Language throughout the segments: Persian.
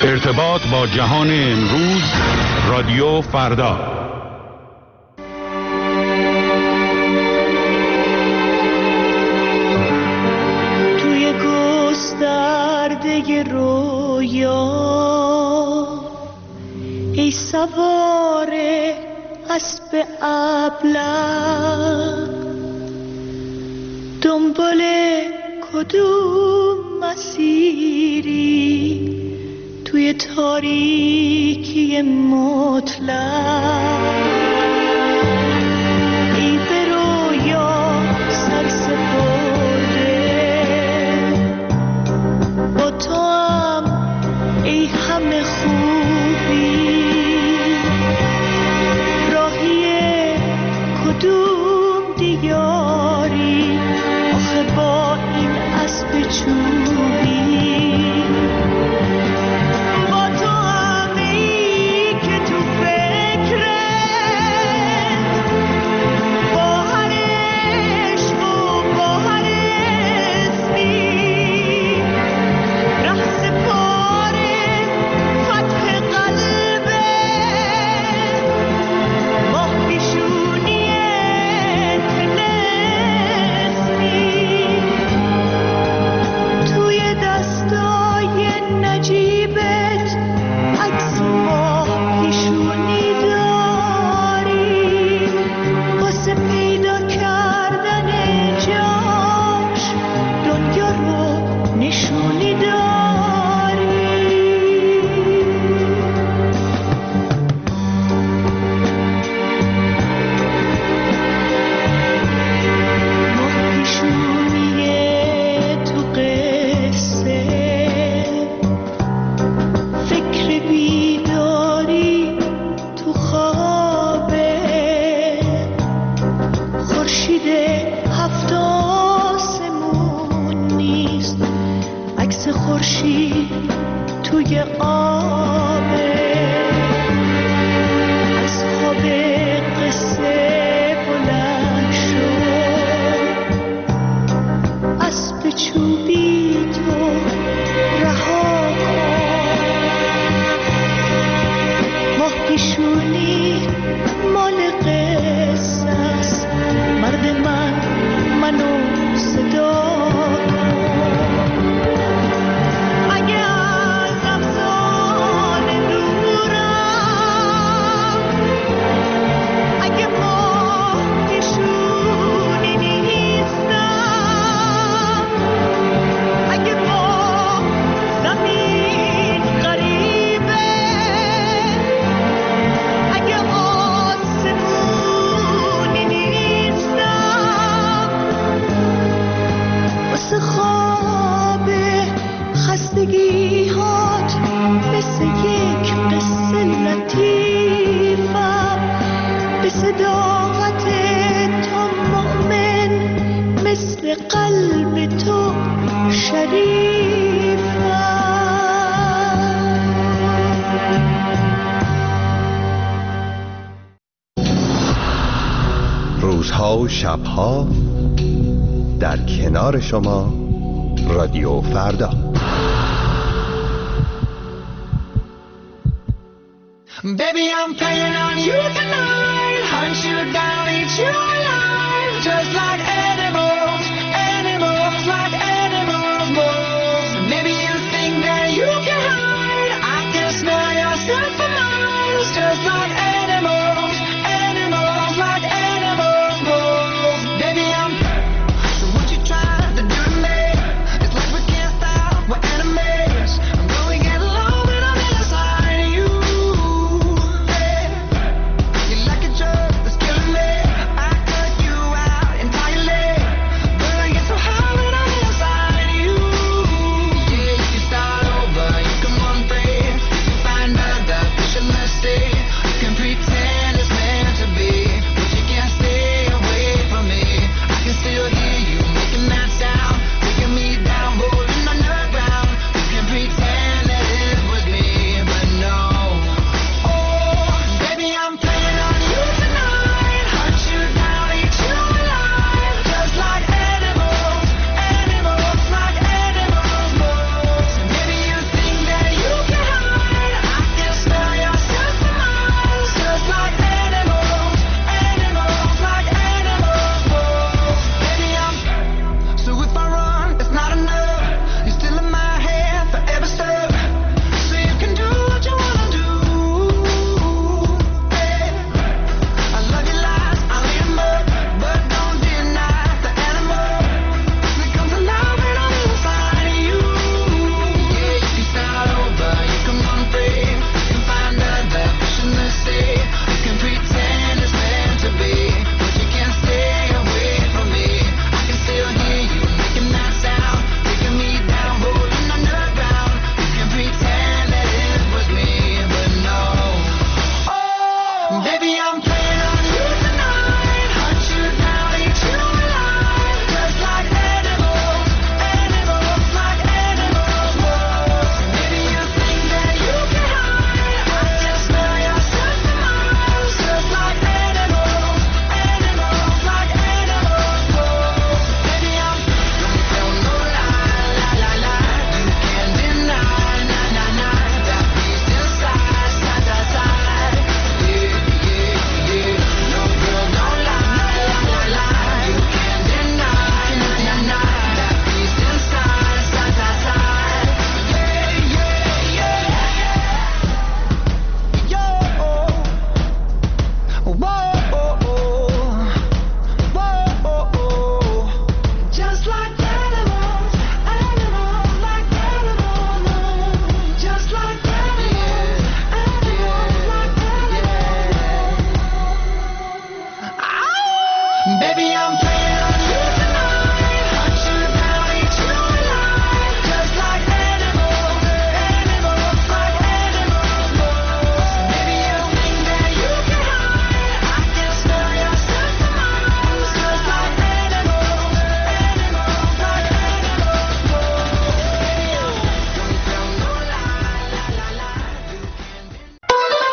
ارتباط با جهان امروز، رادیو فردا. توی گسترده رویا ای سوار اسب ابله، دنبال کدوم مسیری توی تاریکی مطلق؟ ای به رویا سر سپرده، با تو هم ای همه خوبی، راهی کدوم دیاری آخه با این اسب چوبی؟ روزها و شبها در کنار شما رادیو فردا. Baby, I'm playing on you tonight. Hunt you down, eat you alive. Just like animals, animals, like animals, moles. Maybe you think that you can hide. I can smell yourself for miles. Just like animals, animals, like animals, moles. Baby, I'm so what you trying to do to me? It's like we can't stop, we're enemies. I'm going to get low and I'm inside of you. You're like a drug that's killing me. I cut you out entirely.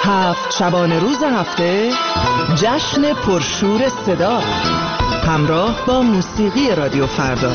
7 شبانه روز هفته جشن پرشور صدا همراه با موسیقی رادیو فردا.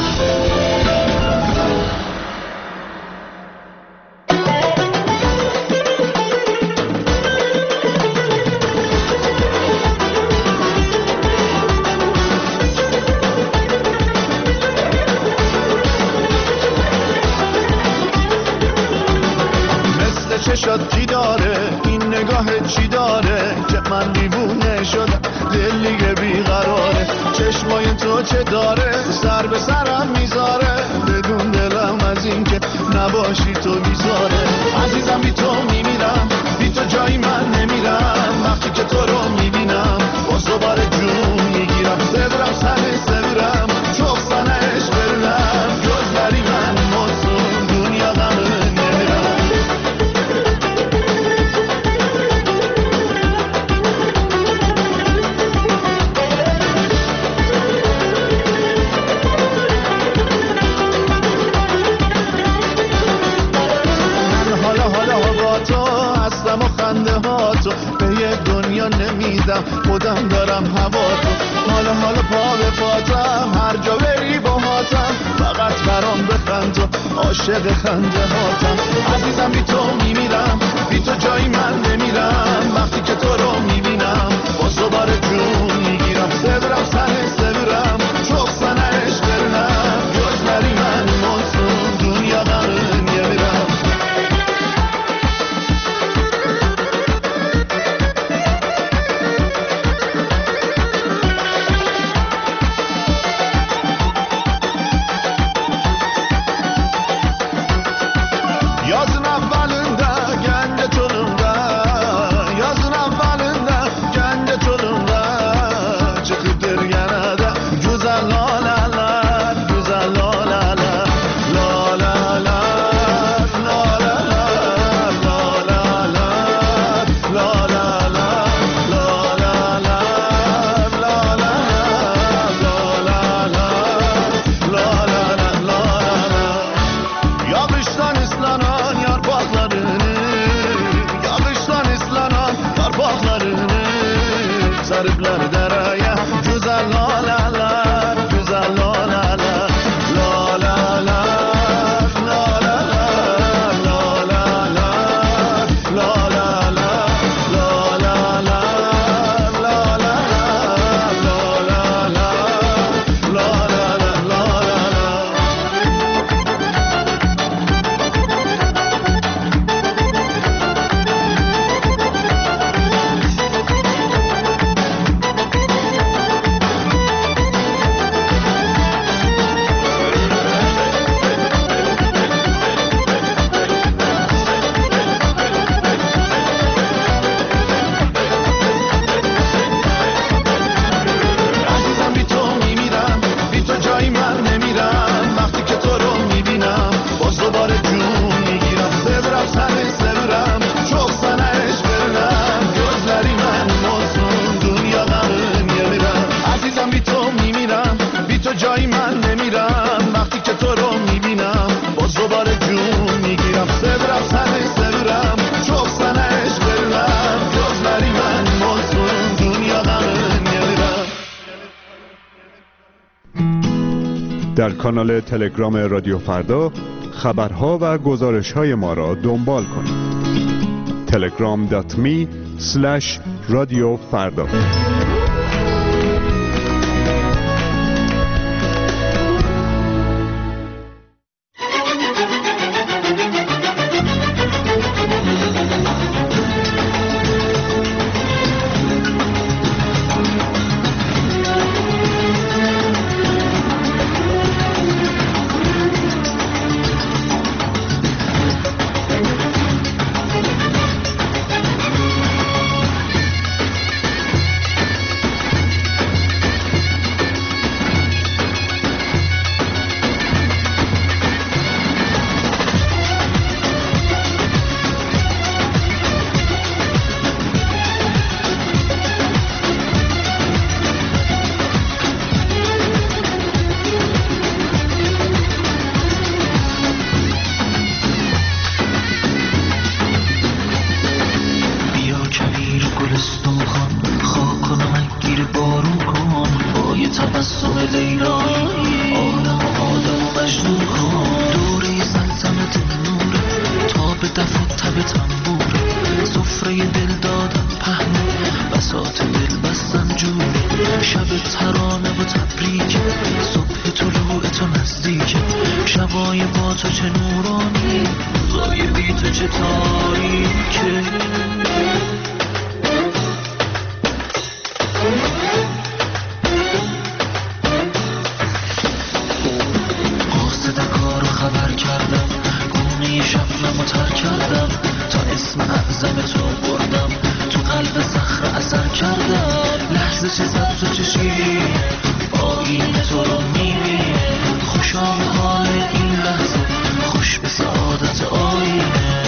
چشات چی داره این نگاه چی داره که من دیوونه شدم دل دیگه بیقراره چشمای تو چه داره سر به سرم میذاره بدون دلم از این که نباشی تو میذاره عزیزم بی تو میمیرم بی تو جایی من نمیرم وقتی که تو رو میبینم باز دوباره جون میگیرم سبرم سر سبرم چوب سنش برنم جز بری من مصون دنیا غمه به یه دنیا نمیدم خودم دارم هوا تو حالا پا به پاتم هر جا بری با هاتم فقط برام بخند تو عاشق خنده هاتم عزیزم بی تو میمیرم بی تو جایی من نمیرم وقتی که تو رو میبینم باز دوباره جون میگیرم سبرم سر سبرم چوب سنش برنم جز بری من مصون دنیا غمه نمیرم در کانال تلگرام رادیو فردا خبرها و گزارش‌های ما را دنبال کنید. telegram.me/رادیوفردا دف و تب تنبوره، سفره دل دادم پهنه، بساط دل بستم جوره. شب ترانه و تبریک، صبح طلوع تو نزدیک، شبای با تو چه نورانی، روزای بی تو چه تاریکه. قاصد کارو خبر کردم، گونه شبنمو تر کردم، تا اسم اعظم تو بردم، تو قلب صخره اثر کردم. لحظه چه سبز و چه شیرین، آینه تو رو میبینه، خوشام حال این لحظه، خوش به سعادت آینه.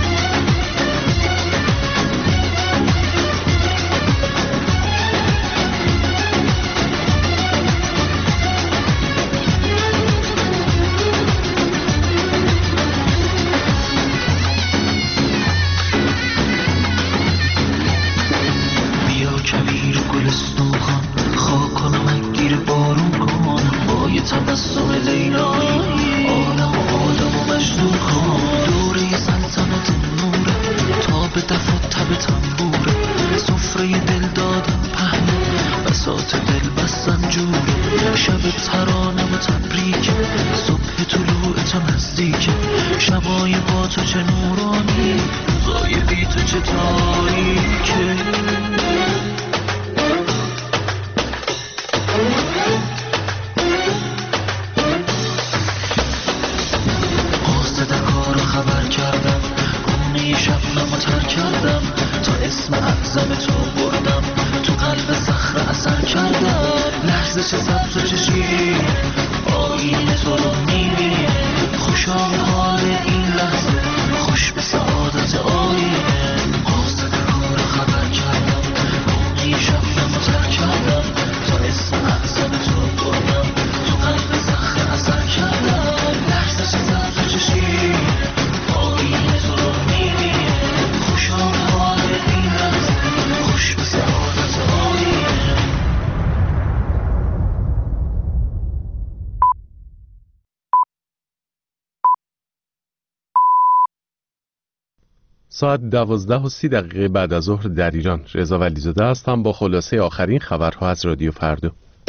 تبسم لیلا، آدم و آدم و مجنون کن، دوره سلطنت نوره، تا به دف و تب تنبوره، سفره دل دادم پهنه، بساط دل بستم جوره. شب ترانه و تبریک، صبح طلوع تو نزدیک، شبای با تو چه نورانی، روزای بی تو چه تاریکه. خبر کردم، گونه شبنمو تر کردم، تا اسم اعظم تو بردم، تو قلب صخره اثر کردم. لحظه چه سبز و چه شیرین، آینه تو رو میبینه، خوشام حال این لحظه، خوش به سعادت آینه. قاصد کارو خبر کردم، گونه شبنمو تر کردم، تا اسم اعظم تو بردم، تو قلب صخره اثر کردم. لحظه چه سبز و چه شیرین، ساعت 12:30 بعد از ظهر در ایران. رضا ولیزاده هستم با خلاصه آخرین خبرها از رادیو فردا.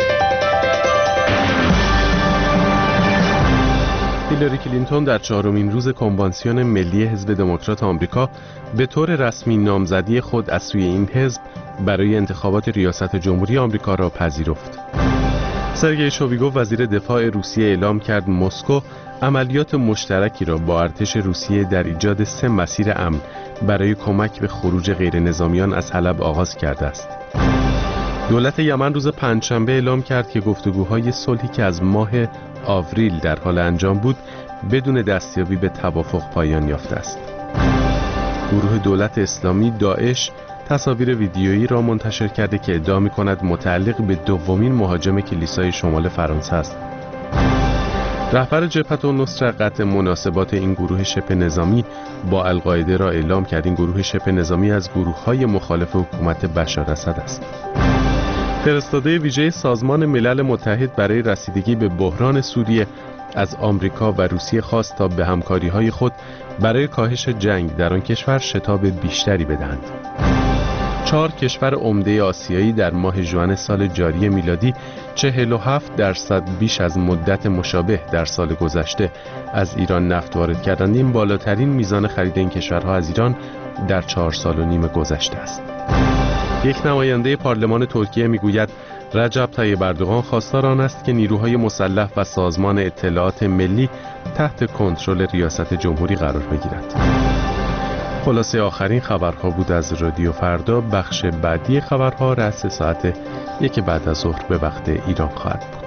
هیلاری کلینتون در 4مین روز کنوانسیون ملی حزب دموکرات آمریکا به طور رسمی نامزدی خود از سوی این حزب برای انتخابات ریاست جمهوری آمریکا را پذیرفت. سرگئی شویگو وزیر دفاع روسیه اعلام کرد مسکو عملیات مشترکی را با ارتش روسیه در ایجاد 3 مسیر امن برای کمک به خروج غیرنظامیان از حلب آغاز کرده است. دولت یمن روز پنجشنبه اعلام کرد که گفتگوهای صلحی که از ماه آوریل در حال انجام بود بدون دستیابی به توافق پایان یافته است. گروه دولت اسلامی داعش تصاویر ویدیویی را منتشر کرده که ادعا می‌کند متعلق به دومین مهاجم کلیسای شمال فرانسه است. رهبر جبهة النصره قطع مناسبات این گروه شبه نظامی با القاعده را اعلام کرد. این گروه شبه نظامی از گروه‌های مخالف حکومت بشار اسد است. فرستاده ویژه سازمان ملل متحد برای رسیدگی به بحران سوریه از آمریکا و روسیه خواست تا به همکاری‌های خود برای کاهش جنگ در آن کشور شتاب بیشتری بدهند. 4 کشور عمده آسیایی در ماه ژوئن سال جاری میلادی 47% بیش از مدت مشابه در سال گذشته از ایران نفت وارد کردند. این بالاترین میزان خرید این کشورها از ایران در 4 سال و نیم گذشته است. یک نماینده پارلمان ترکیه میگوید رجب طیب اردوغان خواستار آن است که نیروهای مسلح و سازمان اطلاعات ملی تحت کنترل ریاست جمهوری قرار بگیرد. خلاصه آخرین خبرها بود از رادیو فردا. بخش بعدی خبرها رأس ساعت 1 بعد از ظهر به وقت ایران خواهد بود.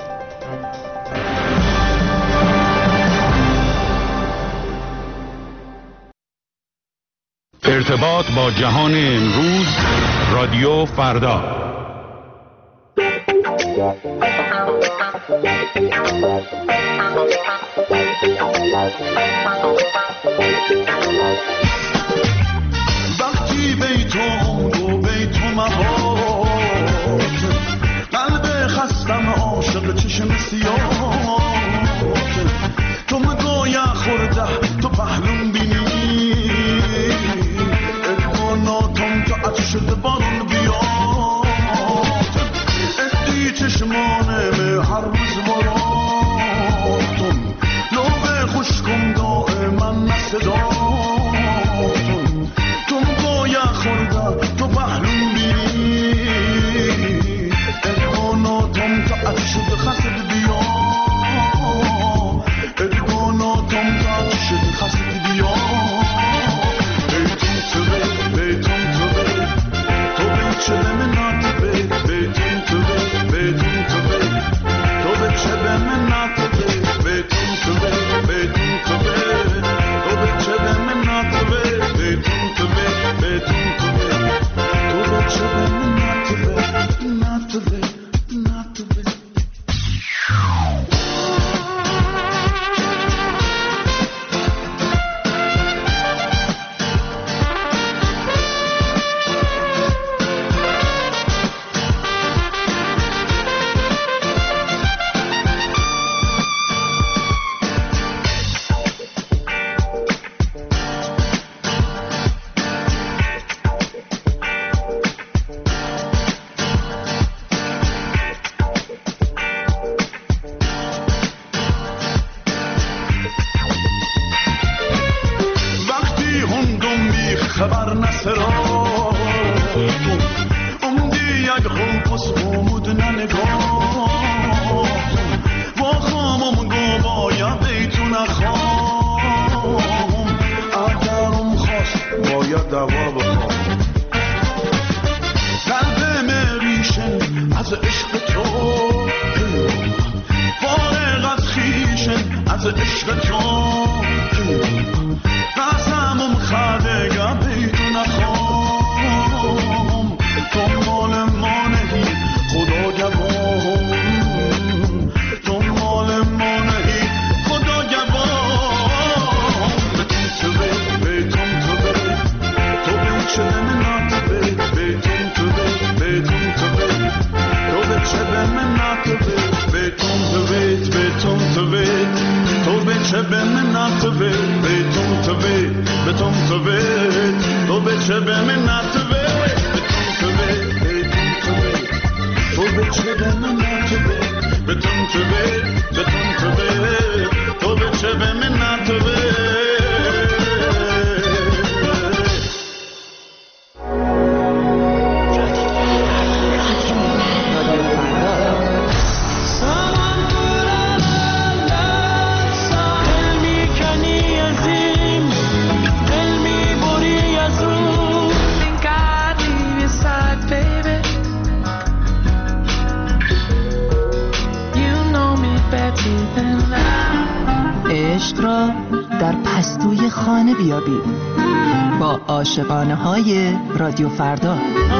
ارتباط با جهان امروز، رادیو فردا. وقتی بیتون و بیتون مهار، قلب خستم عاشق چشم سیاه، تو مگویا خورده تو پهلون بینی، خبر نسرا امدی یک خوبس بومود ننگاه با خامم گو باید بیتو نخوام اگرم خواست باید دوا بخوام قلب مریشن از عشق تو فارغ از خیشن از عشق تو قسمم خدگه بیتو نخوام تو مال ما نهی خدا گواهم تو مال ما نهی خدا گواهم بتون تو بیتون تو تو بیچه به منات بیتون تو بیتون تو تو بیچه به منات بیتون تو بیتون تو تو بیچه به منات بیتون تو بیتون تو تو بیچه به منات تو بیچه به منات بیتون تو بیتون تو بیچه به منات عشق را در پستوی خانه بیابید با عاشقانه های رادیو فردا.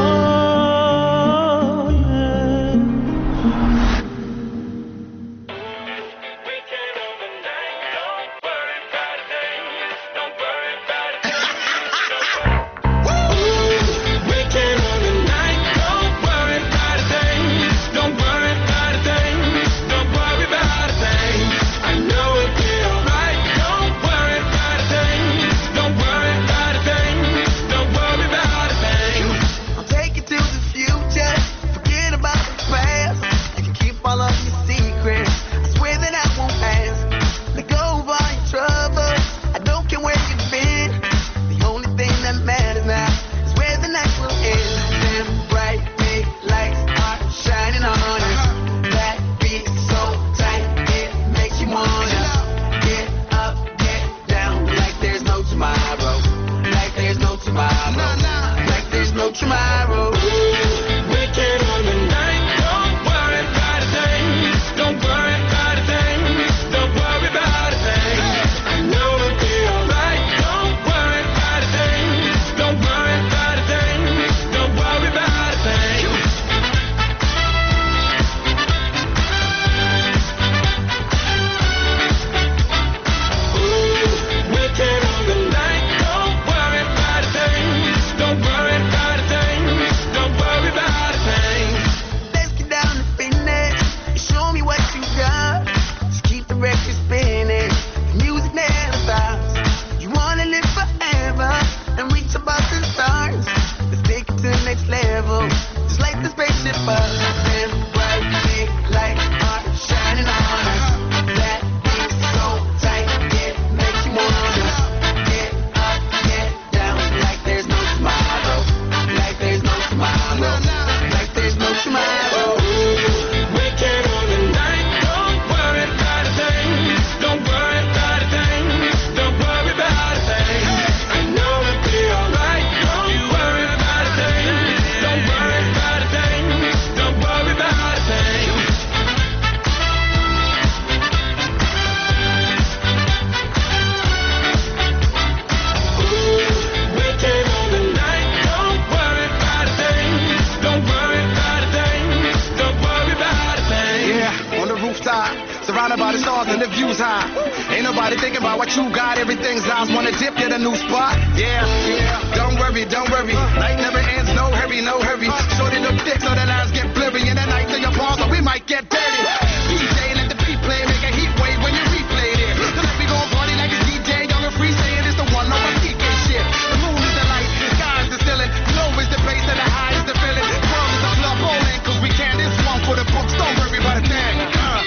Surrounded by the stars and the views high. Ain't nobody thinking about what you got. Everything's eyes wanna dip, get a new spot. Yeah, don't worry, don't worry. Night never ends, no hurry, no hurry. Shorty look thick so the lines get blurry. In the night till your palms, so we might get dirty. DJ, let the beat play, make a heat wave when you replay it. So let me go party like it's DJ, young and free, saying it's the one over PK shit. The moon is the light, the sky is the ceiling. Low is the bass and the high is the feeling. The world is a club bowling, cause we can. This one for the books, don't worry about a thing.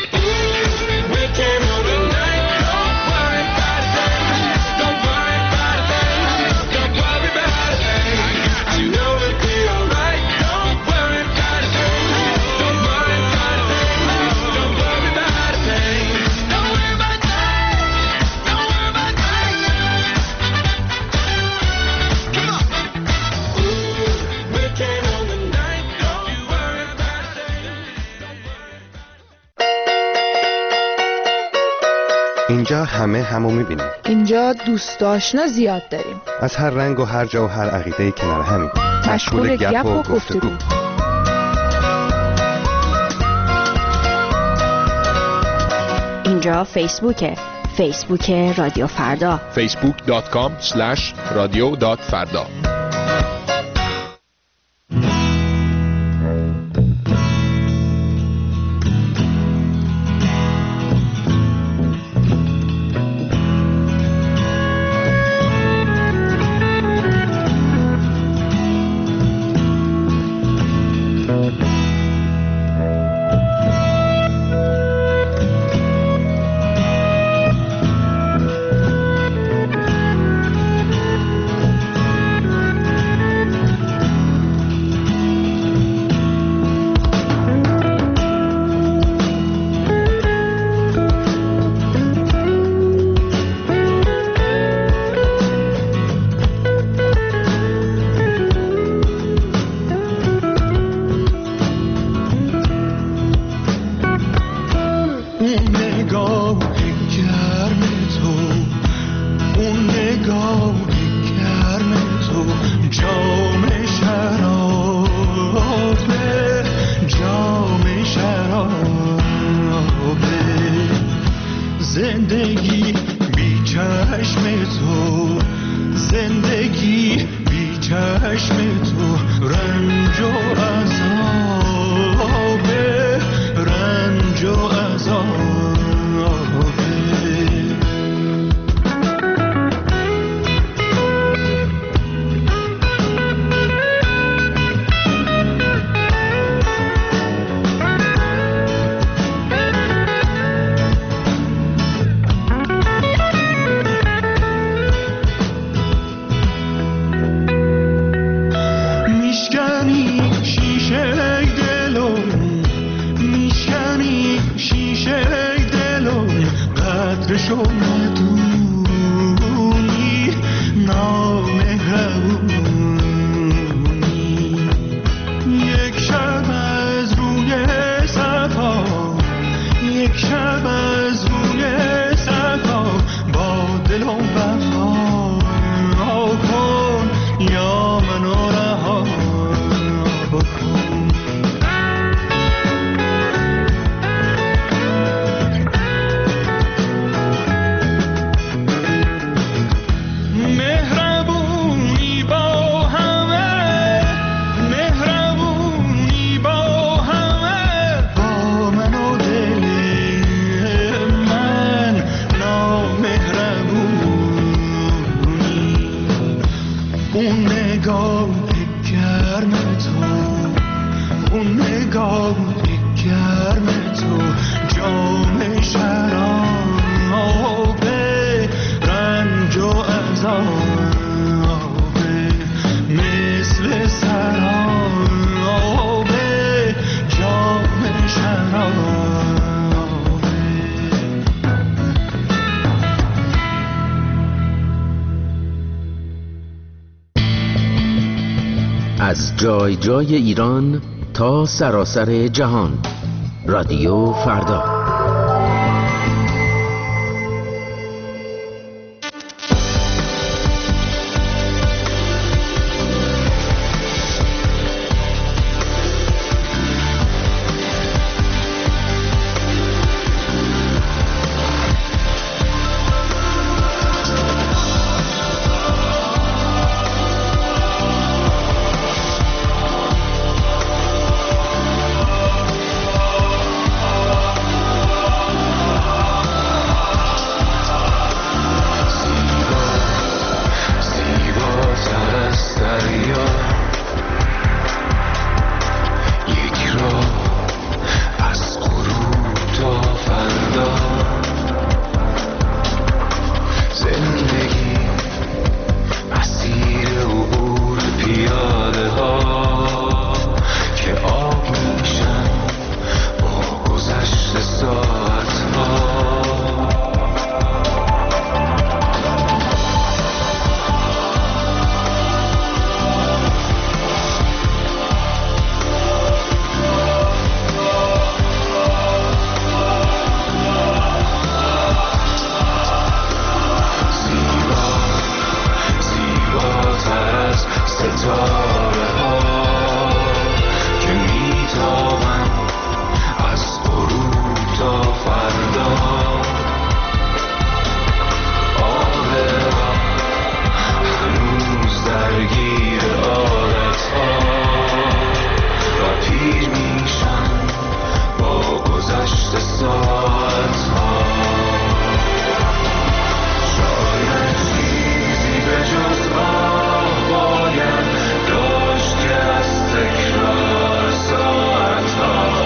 We came on the night, don't worry about a thing. Don't worry about a thing. Don't worry about a thing. همه همو میبینیم. اینجا دوست آشنا زیاد داریم. از هر رنگ و هر جا و هر عقیده کنار همین. مشغول گپ و گفتگو. اینجا فیسبوک رادیو فردا. facebook.com/radio.farda. زندگی بی چشم تو، زندگی بی چشم تو، رنج و عذابه، رنج و عذابه. قدرشو ندونی، نامهربونی. یک شب از روی صفا، یک شب از روی صفا، با دل و وفا کن یا منو رها بکن. از جای جای ایران تا سراسر جهان، رادیو فردا. ستاره ها که میتابن از غروب تا فردا. آب راه هنوز درگیر عادت ها و پیر میشن با گذشت ساعت ها. شاید چیزی به جز آه باید داشت که از تکرار ساعت ها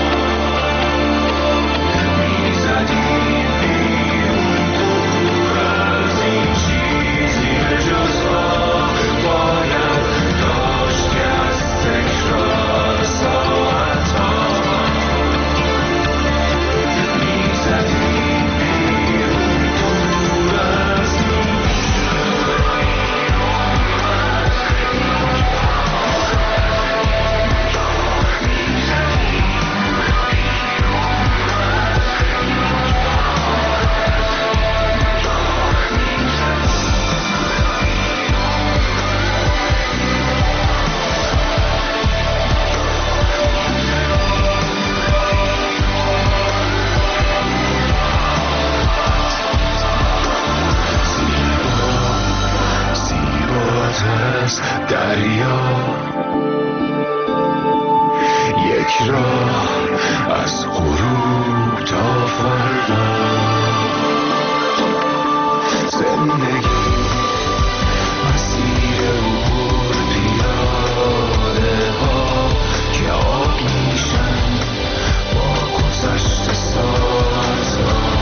میزدیم بیرون دور از این. چیزی به جز آه باید داشت که از تکرار ساعت ها میزدیم بیرون دور از این. زیباتر از دریا یک راه از غروب تا فردا. زندگی مسیر عبور پیاده ها که آب میشن با گذشت ساعت ها.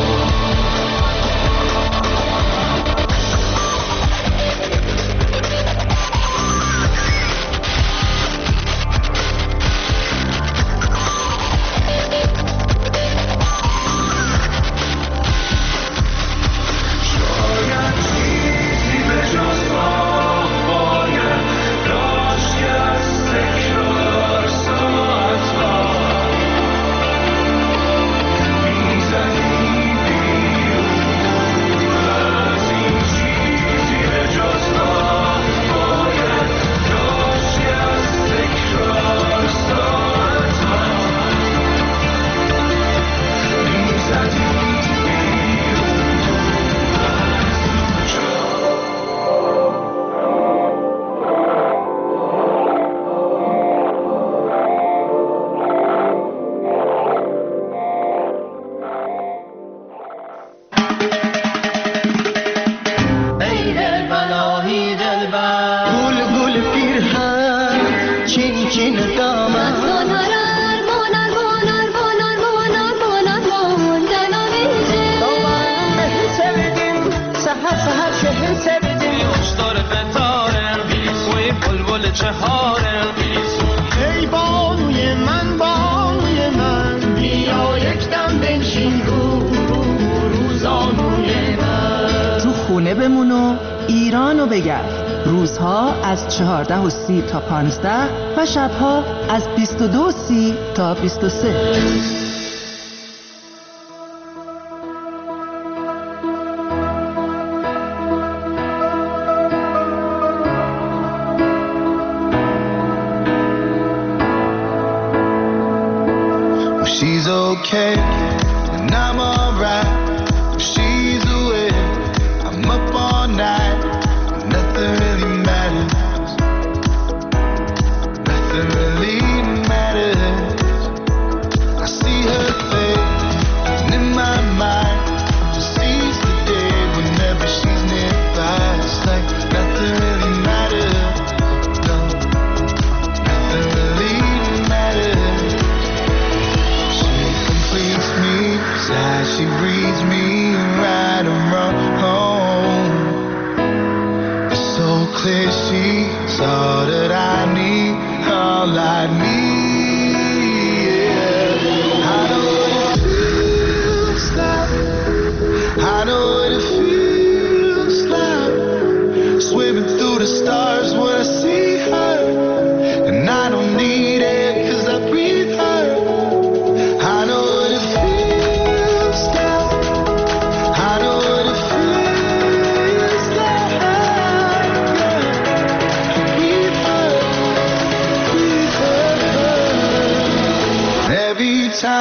ایرانو بگرد. روزها از 14:30 تا 15 و شبها از 22:30 تا 23. She's okay and I'm alright. She's away, I'm up all night. Nothing really matters. Nothing really matters. I see her face, and in my mind, just seize the day whenever she's nearby. It's like nothing really matters. No, nothing really matters. She completes me, as she reads me right around home. It's so clear she's all that I need, all I need. Yeah. I know what it feels like. I know what it feels like. Swimming through the stars when I see her, and I don't need it 'cause I breathe her. I know what it feels like. I know what it feels like. Yeah.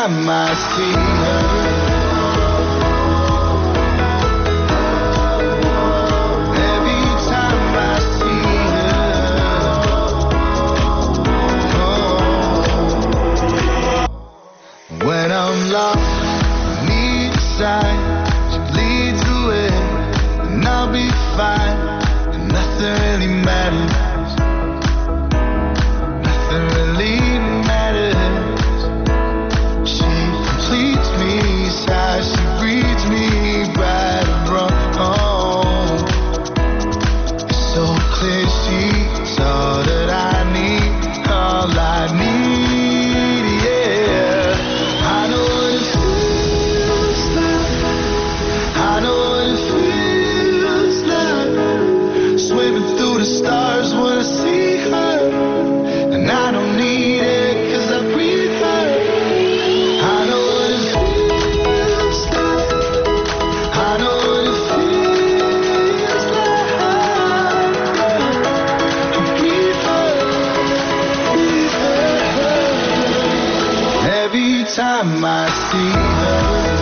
time I see her, every time I see her, oh. When I'm lost, need a sign, she leads the way, and I'll be fine, and nothing really matters. Really matters. She completes me, how she reads me right and wrong. It's so clear she's all that I need, all I need, yeah. I know what it feels like, I know what it feels like, swimming through the stars when I see her. And I don't need it 'cause I breathe her. I know what it feels like, I know what it feels like, to breathe her, every time I see her.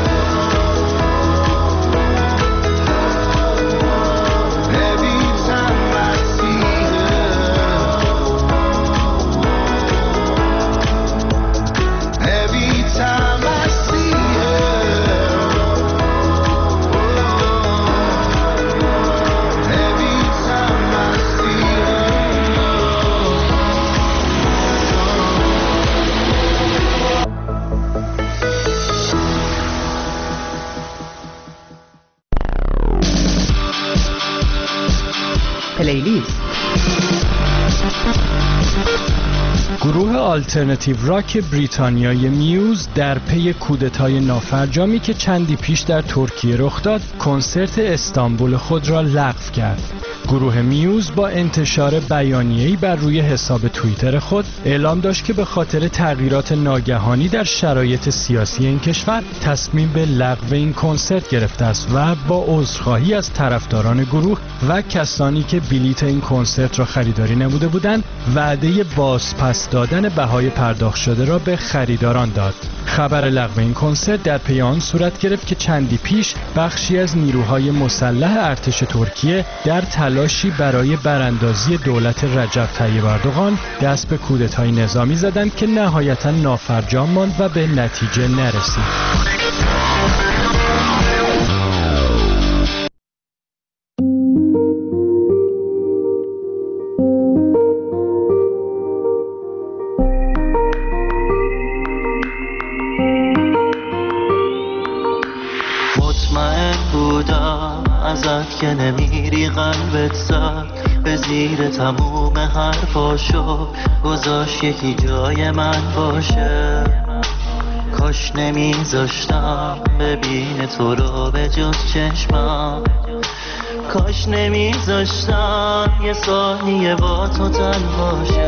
پلیلیست. گروه آلترناتیو راک بریتانیای میوز در پی کودتای نافرجامی که چندی پیش در ترکیه رخ داد، کنسرت استانبول خود را لغو کرد. گروه میوز با انتشار بیانیه‌ای بر روی حساب توییتر خود اعلام داشت که به خاطر تغییرات ناگهانی در شرایط سیاسی این کشور تصمیم به لغو این کنسرت گرفته است و با عذرخواهی از طرفداران گروه و کسانی که بلیت این کنسرت را خریداری نموده بودند، وعده بازپس دادن بهای پرداخت شده را به خریداران داد. خبر لغو این کنسرت در پی آن صورت گرفت که چندی پیش بخشی از نیروهای مسلح ارتش ترکیه در تلاشی برای براندازی دولت رجب طیب اردوغان دست به کودتای نظامی زدند که نهایتاً نافرجام ماند و به نتیجه نرسید. که نمیری قلبت زد به زیر تموم حرفاشو گذاشت یکی جای من باشه. کاش نمیذاشتم ببین تو رو به جز چشمم، کاش نمیذاشتم یه ثانیه با تو تن باشه.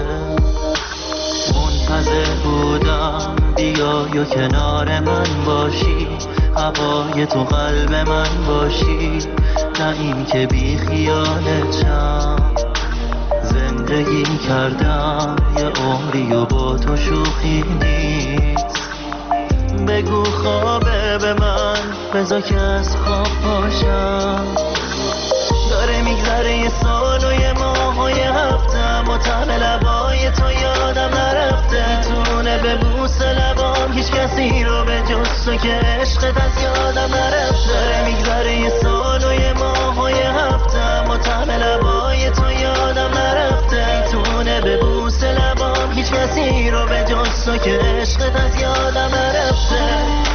منتظر بودم بیای و کنار من باشی، هوای تو قلب من باشی، نه این که بی خیالتم. زندگی کردم یه عمری و با تو شوخی نیست. بگو خوابه به من، بذار که از خواب پاشم. داره میگذره یه سال و یه ماه و یه هفتم و طعم لبای تو یادم نرفته. میتونه به بوس لبام هیچ کسی رو به جز تو که عشقت از یادم نرفته. داره میگذره یه سال و یه ماه و یه هفتم و طعم لبای تو یادم نرفته. میتونه به بوس لبام هیچ کسی رو به جز تو که عشقت از یادم نرفته.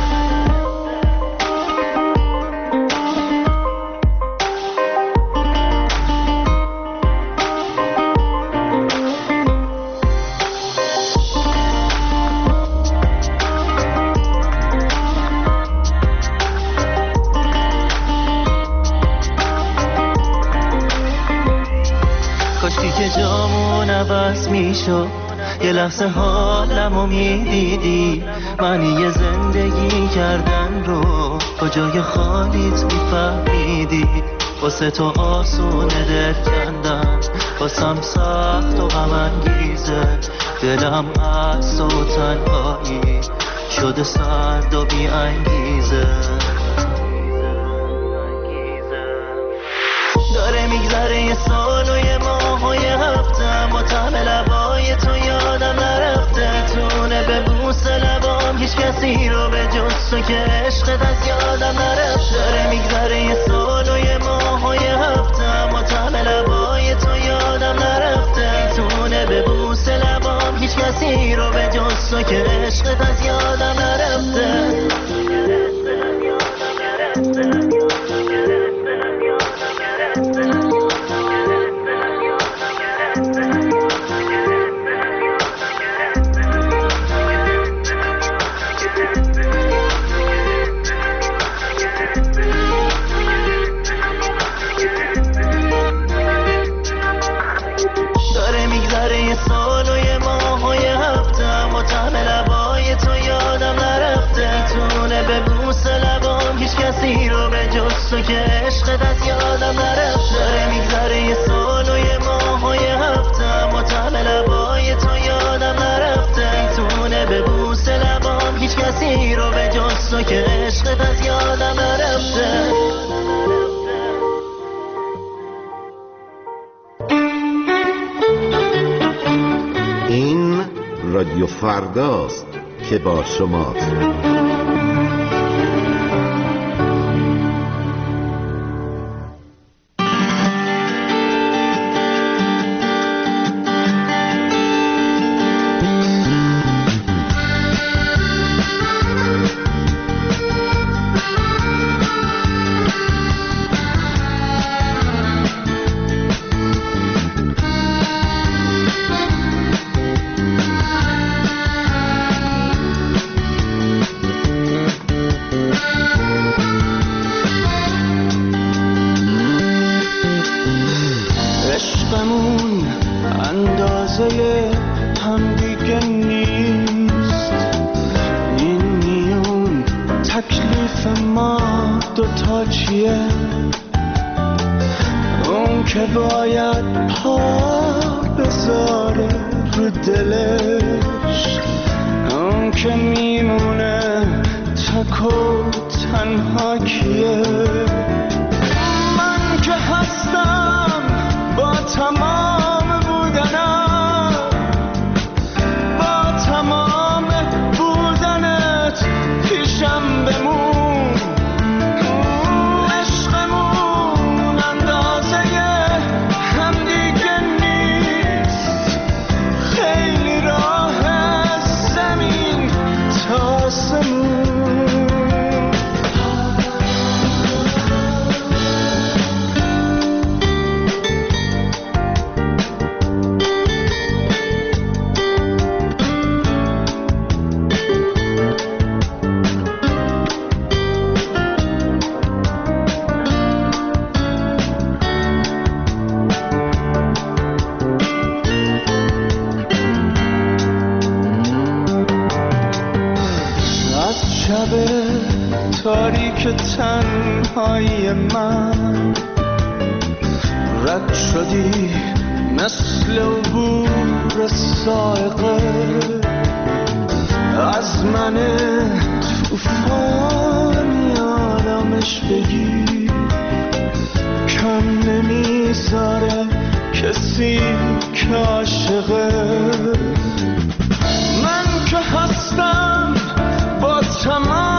که جامون عوض میشد، یه لحظه حالمو میدیدی. معنی یه زندگی کردن رو کجای خالیت میفهمیدی. واسه تو آسونه دل کندن، واسم سخت و غم انگیزه. دلم از تو تنهایی شده سرد و بی انگیزه. داره میگذره یه سال و یه ماه و یه هفته، اما طعم لبای تو یادم نرفته. تونه به بوس لبام هیچ کسی رو به جز تو که عشقت از یادم نرفته. داره میگذره یه سال و یه ماه و یه هفته، اما طعم لبای تو یادم نرفته. تونه به بوس لبام هیچ کسی رو به جز تو که عشقت از یادم نرفته. کسی رو به جز تو که عشقت از یادم نرفته. داره میگذره یه سال و یه ماه و یه هفته، اما طعم لبای تو یادم نرفته. تونه به بوس لبام هیچ کسی رو به جز تو که عشقت از یادم نرفته. این رادیو فرداست که با شماست. تاریک تنهایی من رد شدی مثل عبور سائقه از من توفانی آرامش بگیر کم نمیذاره کسی که عاشقه من که هستم با تمام